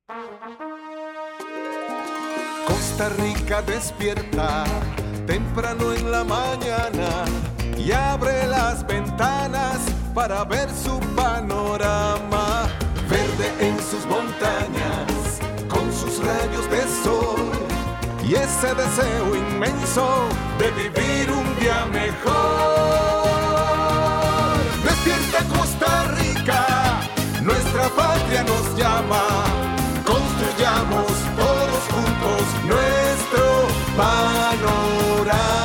Costa Rica despierta temprano en la mañana y abre las ventanas para ver su panorama. Verde en sus montañas, con sus rayos de sol y ese deseo inmenso de vivir un día mejor. Despierta Costa Rica, nuestra patria nos llama. Construyamos todos juntos nuestro panorama.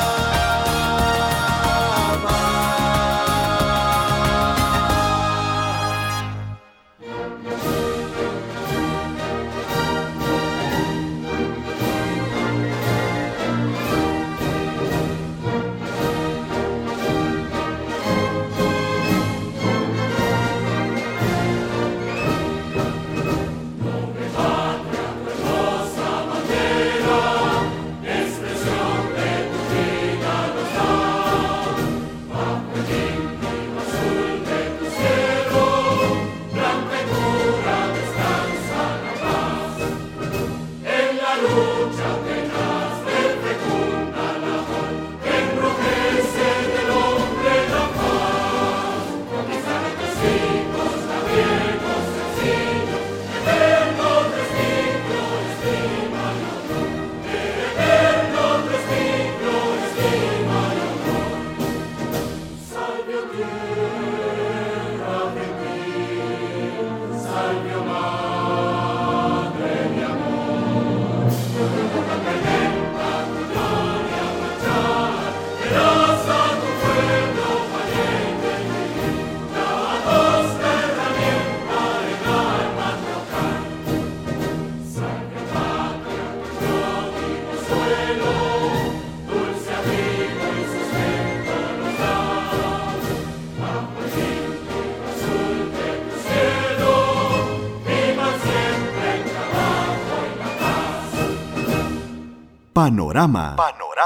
Panorama.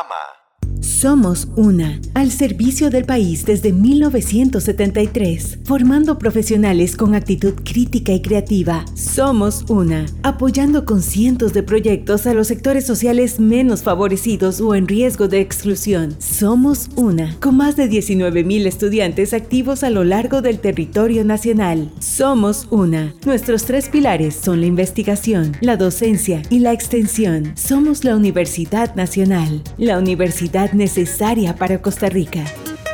Somos una, al servicio del país desde 1973, formando profesionales con actitud crítica y creativa. Somos una, apoyando con cientos de proyectos a los sectores sociales menos favorecidos o en riesgo de exclusión. Somos una, con más de 19,000 estudiantes activos a lo largo del territorio nacional. Somos una. Nuestros 3 pilares son la investigación, la docencia y la extensión. Somos la Universidad Nacional, la universidad necesaria para Costa Rica.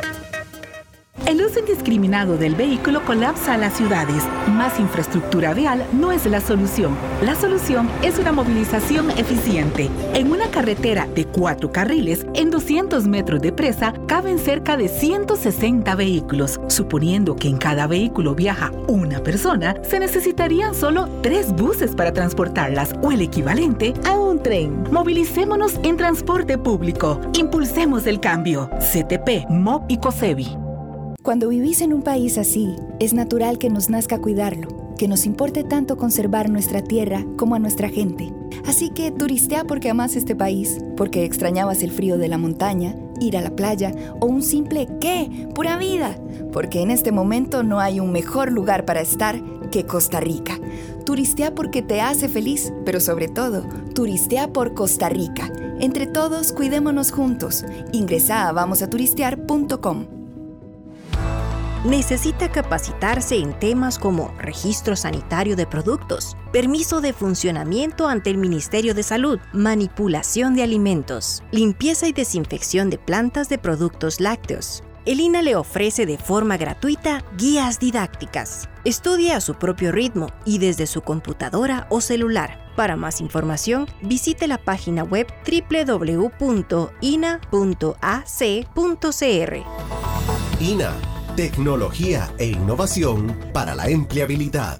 El uso indiscriminado del vehículo colapsa a las ciudades. Más infraestructura vial no es la solución. La solución es una movilización eficiente. En una carretera de 4 carriles, en 200 metros de presa, caben cerca de 160 vehículos. Suponiendo que en cada vehículo viaja una persona, se necesitarían solo 3 buses para transportarlas, o el equivalente a un tren. Movilicémonos en transporte público. Impulsemos el cambio. CTP, MOB y COSEBI. Cuando vivís en un país así, es natural que nos nazca cuidarlo, que nos importe tanto conservar nuestra tierra como a nuestra gente. Así que turistea porque amás este país, porque extrañabas el frío de la montaña, ir a la playa o un simple ¿qué? ¡Pura vida! Porque en este momento no hay un mejor lugar para estar que Costa Rica. Turistea porque te hace feliz, pero sobre todo, turistea por Costa Rica. Entre todos, cuidémonos juntos. Ingresa a vamosaturistear.com. Necesita capacitarse en temas como registro sanitario de productos, permiso de funcionamiento ante el Ministerio de Salud, manipulación de alimentos, limpieza y desinfección de plantas de productos lácteos. El INA le ofrece de forma gratuita guías didácticas. Estudie a su propio ritmo y desde su computadora o celular. Para más información, visite la página web www.ina.ac.cr. INA. Tecnología e innovación para la empleabilidad.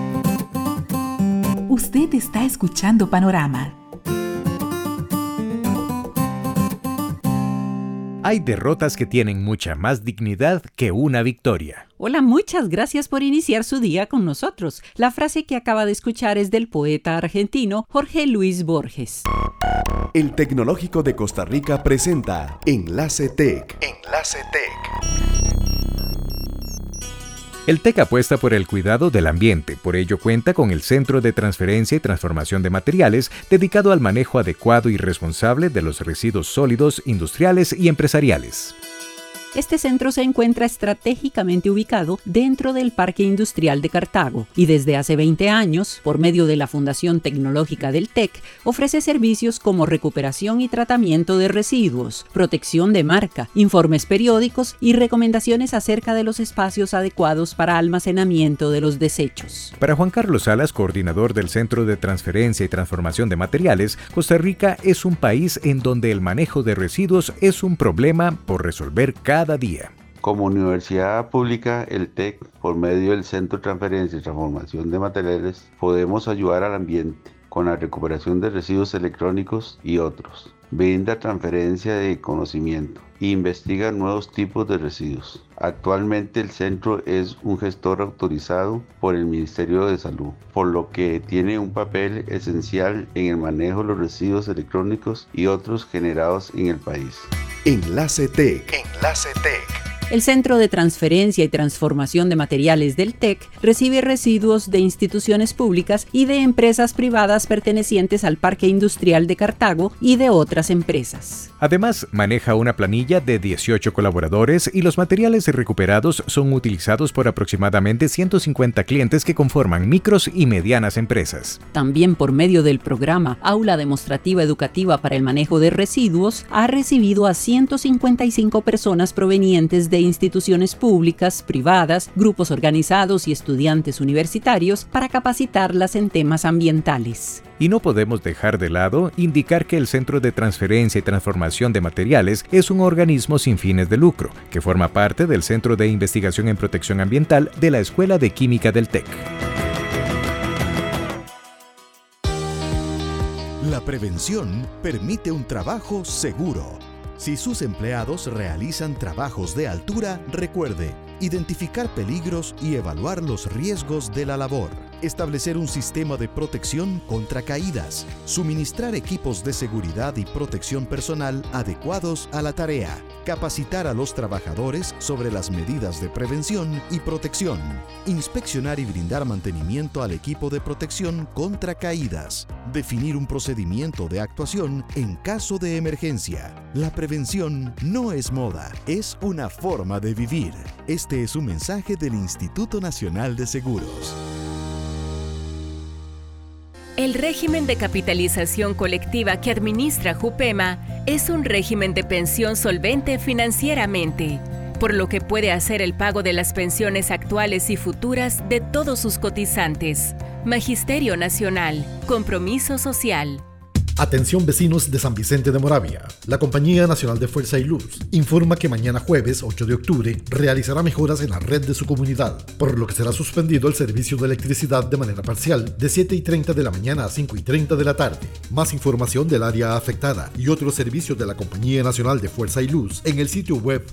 Usted está escuchando Panorama. Hay derrotas que tienen mucha más dignidad que una victoria. Hola, muchas gracias por iniciar su día con nosotros. La frase que acaba de escuchar es del poeta argentino Jorge Luis Borges. El Tecnológico de Costa Rica presenta Enlace Tech. Enlace Tech. El TEC apuesta por el cuidado del ambiente, por ello cuenta con el Centro de Transferencia y Transformación de Materiales, dedicado al manejo adecuado y responsable de los residuos sólidos, industriales y empresariales. Este centro se encuentra estratégicamente ubicado dentro del Parque Industrial de Cartago y desde hace 20 años, por medio de la Fundación Tecnológica del TEC, ofrece servicios como recuperación y tratamiento de residuos, protección de marca, informes periódicos y recomendaciones acerca de los espacios adecuados para almacenamiento de los desechos. Para Juan Carlos Salas, coordinador del Centro de Transferencia y Transformación de Materiales, Costa Rica es un país en donde el manejo de residuos es un problema por resolver cada día. Como universidad pública, el TEC, por medio del Centro de Transferencia y Transformación de Materiales, podemos ayudar al ambiente con la recuperación de residuos electrónicos y otros. Brinda transferencia de conocimiento e investiga nuevos tipos de residuos. Actualmente el centro es un gestor autorizado por el Ministerio de Salud, por lo que tiene un papel esencial en el manejo de los residuos electrónicos y otros generados en el país. Enlace TEC. El Centro de Transferencia y Transformación de Materiales del TEC recibe residuos de instituciones públicas y de empresas privadas pertenecientes al Parque Industrial de Cartago y de otras empresas. Además, maneja una planilla de 18 colaboradores y los materiales recuperados son utilizados por aproximadamente 150 clientes que conforman micros y medianas empresas. También por medio del programa Aula Demostrativa Educativa para el Manejo de Residuos, ha recibido a 155 personas provenientes de instituciones públicas, privadas, grupos organizados y estudiantes universitarios para capacitarlas en temas ambientales. Y no podemos dejar de lado indicar que el Centro de Transferencia y Transformación de Materiales es un organismo sin fines de lucro, que forma parte del Centro de Investigación en Protección Ambiental de la Escuela de Química del TEC. La prevención permite un trabajo seguro. Si sus empleados realizan trabajos de altura, recuerde identificar peligros y evaluar los riesgos de la labor. Establecer un sistema de protección contra caídas. Suministrar equipos de seguridad y protección personal adecuados a la tarea. Capacitar a los trabajadores sobre las medidas de prevención y protección. Inspeccionar y brindar mantenimiento al equipo de protección contra caídas. Definir un procedimiento de actuación en caso de emergencia. La prevención no es moda, es una forma de vivir. Este es un mensaje del Instituto Nacional de Seguros. El régimen de capitalización colectiva que administra JUPEMA es un régimen de pensión solvente financieramente, por lo que puede hacer el pago de las pensiones actuales y futuras de todos sus cotizantes. Magisterio Nacional, Compromiso Social. Atención vecinos de San Vicente de Moravia. La Compañía Nacional de Fuerza y Luz informa que mañana jueves 8 de octubre realizará mejoras en la red de su comunidad, por lo que será suspendido el servicio de electricidad de manera parcial de 7:30 de la mañana a 5:30 de la tarde. Más información del área afectada y otros servicios de la Compañía Nacional de Fuerza y Luz en el sitio web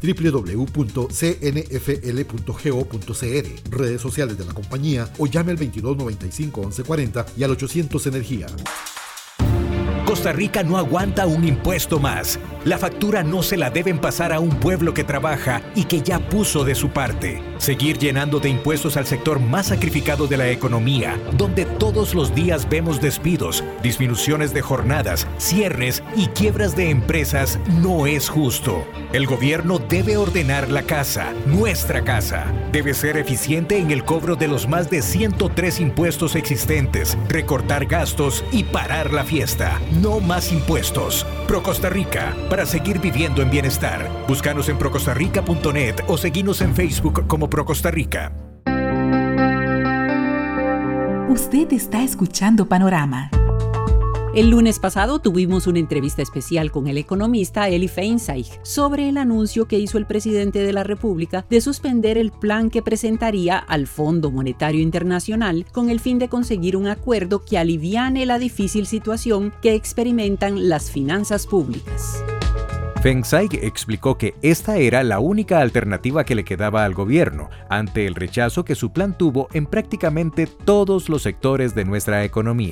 www.cnfl.go.cr, redes sociales de la compañía o llame al 2295 1140 y al 800 Energía. Costa Rica no aguanta un impuesto más. La factura no se la deben pasar a un pueblo que trabaja y que ya puso de su parte. Seguir llenando de impuestos al sector más sacrificado de la economía, donde todos los días vemos despidos, disminuciones de jornadas, cierres y quiebras de empresas, no es justo. El gobierno debe ordenar la casa, nuestra casa. Debe ser eficiente en el cobro de los más de 103 impuestos existentes, recortar gastos y parar la fiesta. No más impuestos. Pro Costa Rica, para seguir viviendo en bienestar. Búscanos en procostarrica.net o seguinos en Facebook como Pro Costa Rica. Usted está escuchando Panorama. El lunes pasado tuvimos una entrevista especial con el economista Eli Feinstein sobre el anuncio que hizo el presidente de la República de suspender el plan que presentaría al Fondo Monetario Internacional con el fin de conseguir un acuerdo que aliviane la difícil situación que experimentan las finanzas públicas. Feinstein explicó que esta era la única alternativa que le quedaba al gobierno ante el rechazo que su plan tuvo en prácticamente todos los sectores de nuestra economía.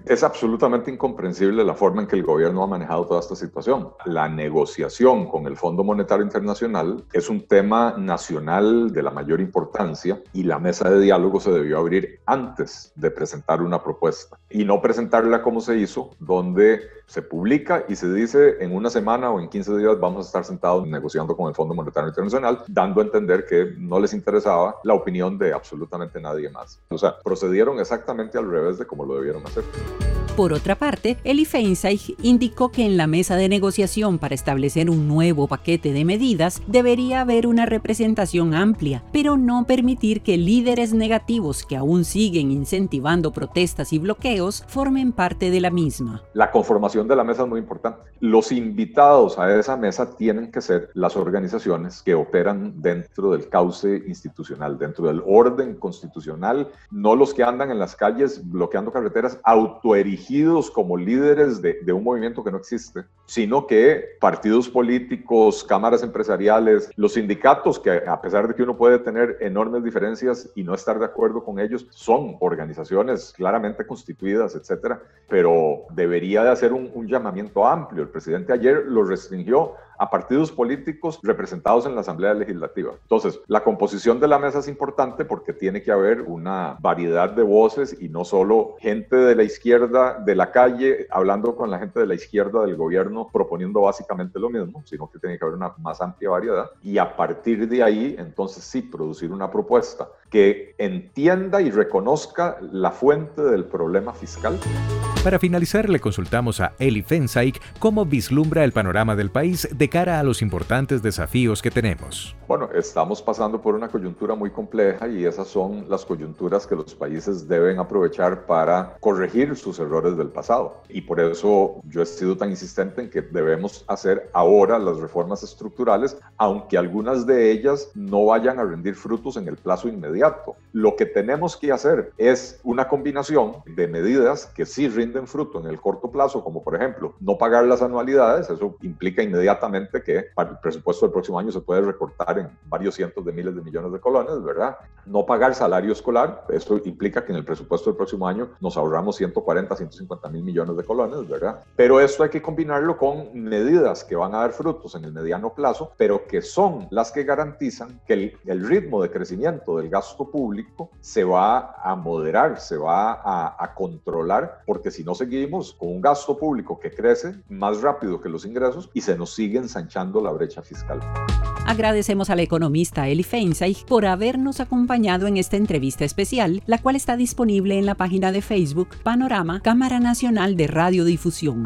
Es absolutamente incomprensible la forma en que el gobierno ha manejado toda esta situación. La negociación con el Fondo Monetario Internacional es un tema nacional de la mayor importancia y la mesa de diálogo se debió abrir antes de presentar una propuesta y no presentarla como se hizo, donde se publica y se dice en una semana o en 15 días vamos a estar sentados negociando con el Fondo Monetario Internacional, dando a entender que no les interesaba la opinión de absolutamente nadie más. O sea, procedieron exactamente al revés de como lo debieron hacer. Por otra parte, Eli Feinstein indicó que en la mesa de negociación para establecer un nuevo paquete de medidas debería haber una representación amplia, pero no permitir que líderes negativos que aún siguen incentivando protestas y bloqueos formen parte de la misma. La conformación de la mesa es muy importante. Los invitados a esa mesa tienen que ser las organizaciones que operan dentro del cauce institucional, dentro del orden constitucional, no los que andan en las calles bloqueando carreteras autoerigidos como líderes de un movimiento que no existe, sino que partidos políticos, cámaras empresariales, los sindicatos, que a pesar de que uno puede tener enormes diferencias y no estar de acuerdo con ellos, son organizaciones claramente constituidas, etcétera, pero debería de hacer un llamamiento amplio. El presidente ayer lo restringió a partidos políticos representados en la Asamblea Legislativa. Entonces, la composición de la mesa es importante porque tiene que haber una variedad de voces y no solo gente de la izquierda de la calle hablando con la gente de la izquierda del gobierno proponiendo básicamente lo mismo, sino que tiene que haber una más amplia variedad y a partir de ahí, entonces sí, producir una propuesta que entienda y reconozca la fuente del problema fiscal. Para finalizar, le consultamos a Eli Feinstein cómo vislumbra el panorama del país de cara a los importantes desafíos que tenemos. Bueno, estamos pasando por una coyuntura muy compleja y esas son las coyunturas que los países deben aprovechar para corregir sus errores del pasado. Y por eso yo he sido tan insistente en que debemos hacer ahora las reformas estructurales, aunque algunas de ellas no vayan a rendir frutos en el plazo inmediato. Lo que tenemos que hacer es una combinación de medidas que sí rinden fruto en el corto plazo, como por ejemplo no pagar las anualidades. Eso implica inmediatamente que para el presupuesto del próximo año se puede recortar en varios cientos de miles de millones de colones, ¿verdad? No pagar salario escolar, eso implica que en el presupuesto del próximo año nos ahorramos 140, 150 mil millones de colones, ¿verdad? Pero esto hay que combinarlo con medidas que van a dar frutos en el mediano plazo, pero que son las que garantizan que el ritmo de crecimiento del gasto público se va a moderar, se va a controlar, porque si no seguimos con un gasto público que crece más rápido que los ingresos y se nos sigue ensanchando la brecha fiscal. Agradecemos a la economista Eli Feinstein por habernos acompañado en esta entrevista especial, la cual está disponible en la página de Facebook Panorama Cámara Nacional de Radiodifusión.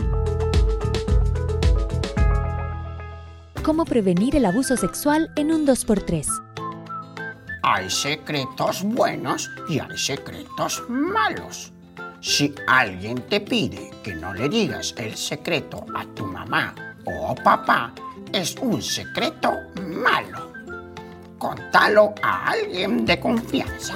¿Cómo prevenir el abuso sexual en un 2x3? Hay secretos buenos y hay secretos malos. Si alguien te pide que no le digas el secreto a tu mamá o papá, es un secreto malo. Contalo a alguien de confianza.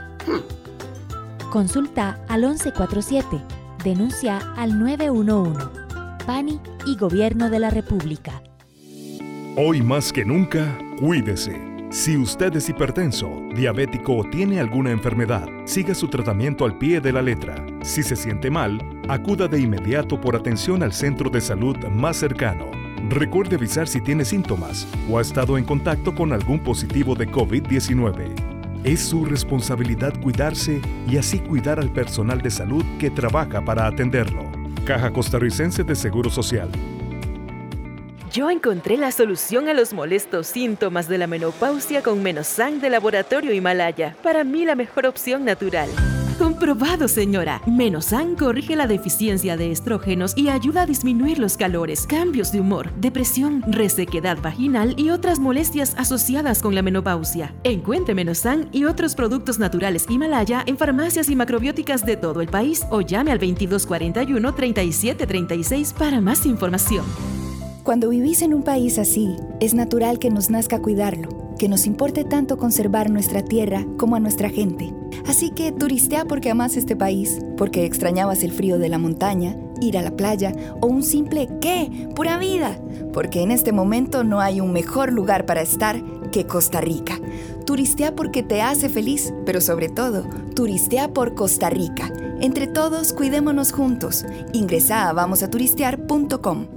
Consulta al 1147. Denuncia al 911. PANI y Gobierno de la República. Hoy más que nunca, cuídese. Si usted es hipertenso, diabético o tiene alguna enfermedad, siga su tratamiento al pie de la letra. Si se siente mal, acuda de inmediato por atención al centro de salud más cercano. Recuerde avisar si tiene síntomas o ha estado en contacto con algún positivo de COVID-19. Es su responsabilidad cuidarse y así cuidar al personal de salud que trabaja para atenderlo. Caja Costarricense de Seguro Social. Yo encontré la solución a los molestos síntomas de la menopausia con Menosan de Laboratorio Himalaya. Para mí la mejor opción natural. Comprobado, señora. Menosan corrige la deficiencia de estrógenos y ayuda a disminuir los calores, cambios de humor, depresión, resequedad vaginal y otras molestias asociadas con la menopausia. Encuentre Menosan y otros productos naturales Himalaya en farmacias y macrobióticas de todo el país o llame al 2241-3736 para más información. Cuando vivís en un país así, es natural que nos nazca cuidarlo, que nos importe tanto conservar nuestra tierra como a nuestra gente. Así que turistea porque amás este país, porque extrañabas el frío de la montaña, ir a la playa o un simple ¿qué? ¡Pura vida! Porque en este momento no hay un mejor lugar para estar que Costa Rica. Turistea porque te hace feliz, pero sobre todo, turistea por Costa Rica. Entre todos, cuidémonos juntos. Ingresa a vamosaturistear.com.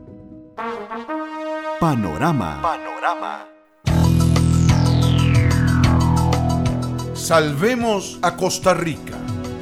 Panorama. Salvemos a Costa Rica.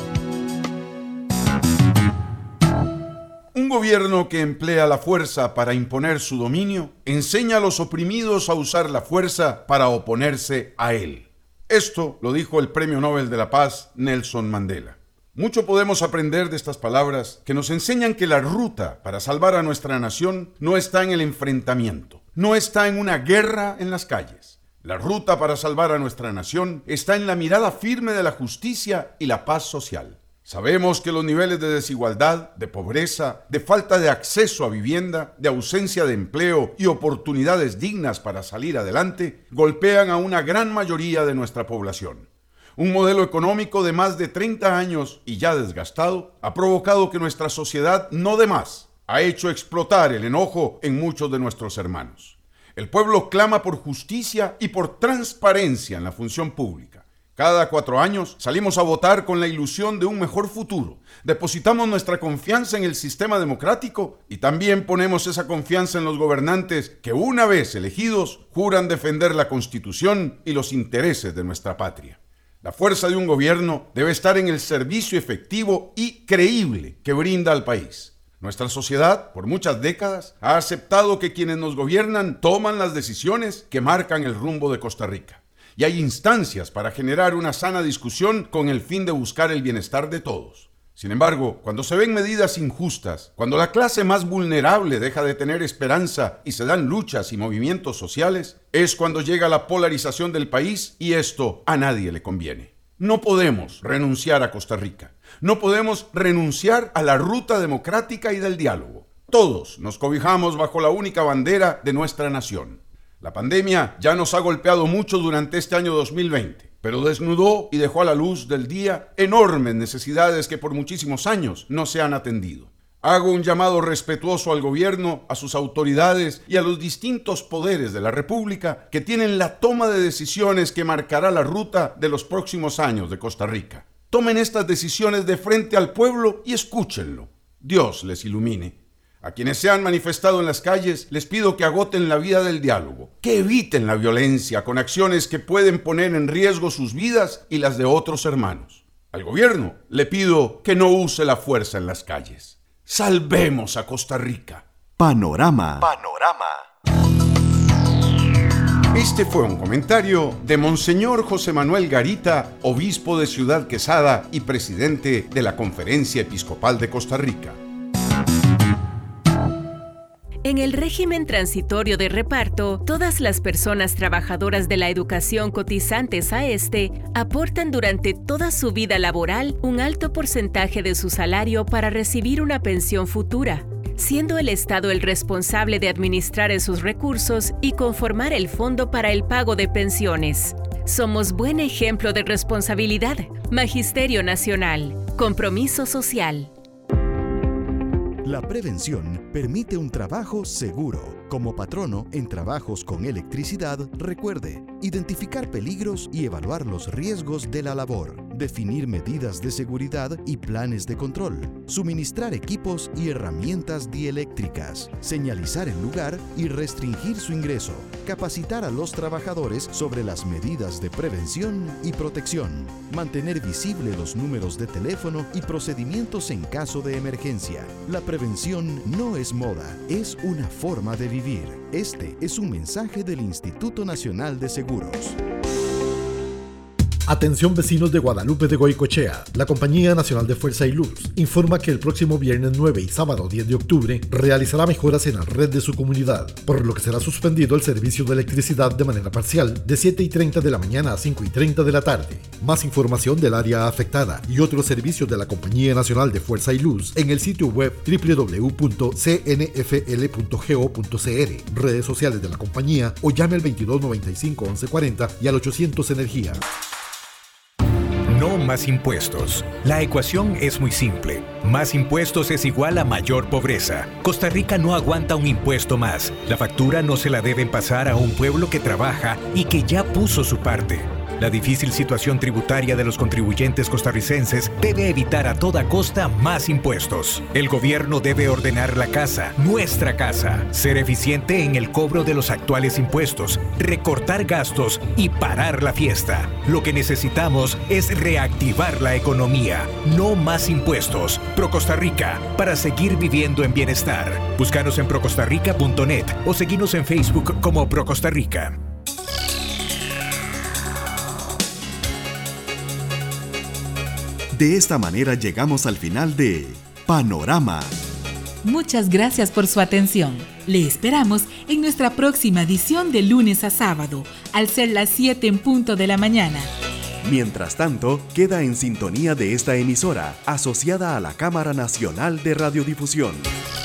Un gobierno que emplea la fuerza para imponer su dominio enseña a los oprimidos a usar la fuerza para oponerse a él. Esto lo dijo el Premio Nobel de la Paz Nelson Mandela. Mucho podemos aprender de estas palabras que nos enseñan que la ruta para salvar a nuestra nación no está en el enfrentamiento, no está en una guerra en las calles. La ruta para salvar a nuestra nación está en la mirada firme de la justicia y la paz social. Sabemos que los niveles de desigualdad, de pobreza, de falta de acceso a vivienda, de ausencia de empleo y oportunidades dignas para salir adelante golpean a una gran mayoría de nuestra población. Un modelo económico de más de 30 años y ya desgastado ha provocado que nuestra sociedad no dé más. Ha hecho explotar el enojo en muchos de nuestros hermanos. El pueblo clama por justicia y por transparencia en la función pública. Cada 4 años salimos a votar con la ilusión de un mejor futuro. Depositamos nuestra confianza en el sistema democrático y también ponemos esa confianza en los gobernantes que, una vez elegidos, juran defender la Constitución y los intereses de nuestra patria. La fuerza de un gobierno debe estar en el servicio efectivo y creíble que brinda al país. Nuestra sociedad, por muchas décadas, ha aceptado que quienes nos gobiernan toman las decisiones que marcan el rumbo de Costa Rica. Y hay instancias para generar una sana discusión con el fin de buscar el bienestar de todos. Sin embargo, cuando se ven medidas injustas, cuando la clase más vulnerable deja de tener esperanza y se dan luchas y movimientos sociales, es cuando llega la polarización del país y esto a nadie le conviene. No podemos renunciar a Costa Rica. No podemos renunciar a la ruta democrática y del diálogo. Todos nos cobijamos bajo la única bandera de nuestra nación. La pandemia ya nos ha golpeado mucho durante este año 2020, pero desnudó y dejó a la luz del día enormes necesidades que por muchísimos años no se han atendido. Hago un llamado respetuoso al gobierno, a sus autoridades y a los distintos poderes de la República que tienen la toma de decisiones que marcará la ruta de los próximos años de Costa Rica. Tomen estas decisiones de frente al pueblo y escúchenlo. Dios les ilumine. A quienes se han manifestado en las calles, les pido que agoten la vía del diálogo, que eviten la violencia con acciones que pueden poner en riesgo sus vidas y las de otros hermanos. Al gobierno le pido que no use la fuerza en las calles. Salvemos a Costa Rica. Panorama. Este fue un comentario de Monseñor José Manuel Garita, obispo de Ciudad Quesada y presidente de la Conferencia Episcopal de Costa Rica. En el régimen transitorio de reparto, todas las personas trabajadoras de la educación cotizantes a este aportan durante toda su vida laboral un alto porcentaje de su salario para recibir una pensión futura, siendo el Estado el responsable de administrar esos recursos y conformar el fondo para el pago de pensiones. Somos buen ejemplo de responsabilidad. Magisterio Nacional. Compromiso social. La prevención permite un trabajo seguro. Como patrono en trabajos con electricidad, recuerde identificar peligros y evaluar los riesgos de la labor, definir medidas de seguridad y planes de control, suministrar equipos y herramientas dieléctricas, señalizar el lugar y restringir su ingreso, capacitar a los trabajadores sobre las medidas de prevención y protección, mantener visibles los números de teléfono y procedimientos en caso de emergencia. La prevención no es moda, es una forma de vivir. Este es un mensaje del Instituto Nacional de Seguros. Atención vecinos de Guadalupe de Goicoechea, la Compañía Nacional de Fuerza y Luz informa que el próximo viernes 9 y sábado 10 de octubre realizará mejoras en la red de su comunidad, por lo que será suspendido el servicio de electricidad de manera parcial de 7:30 de la mañana a 5:30 de la tarde. Más información del área afectada y otros servicios de la Compañía Nacional de Fuerza y Luz en el sitio web www.cnfl.go.cr, redes sociales de la compañía o llame al 2295 1140 y al 800 Energía. No más impuestos. La ecuación es muy simple. Más impuestos es igual a mayor pobreza. Costa Rica no aguanta un impuesto más. La factura no se la deben pasar a un pueblo que trabaja y que ya puso su parte. La difícil situación tributaria de los contribuyentes costarricenses debe evitar a toda costa más impuestos. El gobierno debe ordenar la casa, nuestra casa, ser eficiente en el cobro de los actuales impuestos, recortar gastos y parar la fiesta. Lo que necesitamos es reactivar la economía, no más impuestos. Pro Costa Rica, para seguir viviendo en bienestar. Búscanos en procostarrica.net o seguinos en Facebook como Pro Costa Rica. De esta manera llegamos al final de Panorama. Muchas gracias por su atención. Le esperamos en nuestra próxima edición de lunes a sábado, al ser las 7 en punto de la mañana. Mientras tanto, queda en sintonía de esta emisora, asociada a la Cámara Nacional de Radiodifusión.